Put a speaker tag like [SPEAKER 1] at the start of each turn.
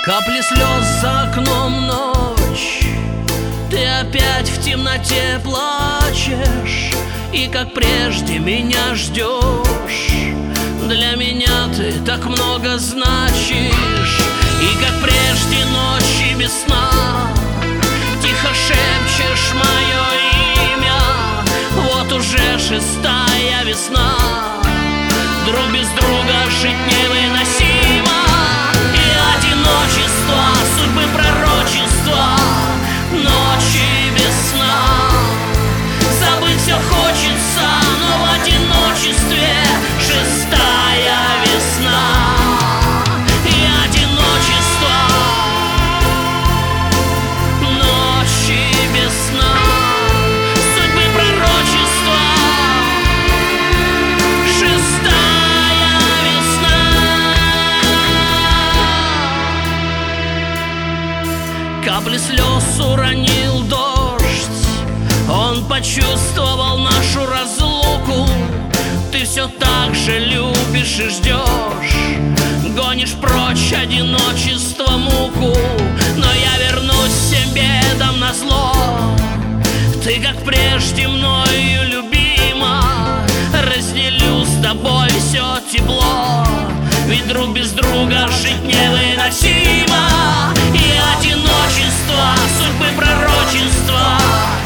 [SPEAKER 1] Капли слез за окном, ночь. Ты опять в темноте плачешь, и как прежде меня ждешь. Для меня ты так много значишь, и как прежде ночи без сна тихо шепчешь мое имя. Вот уже 6-я весна. Друг без друга жить невыносимо. И одиночество, судьбы пророчества, ночи без сна. Забыть все хочется, но в одиночестве 6-я весна. И одиночество, ночи без сна, судьбы пророчества, 6-я весна. Капли слез уронил дождь, он почувствовал нашу разлуку. Ты все так же любишь и ждешь, гонишь прочь одиночество, муку. Но я вернусь всем бедам назло. Ты, как прежде, мною любима. Разделю с тобой все тепло, ведь друг без друга жить невыносимо. И одиночество, судьбы пророчества,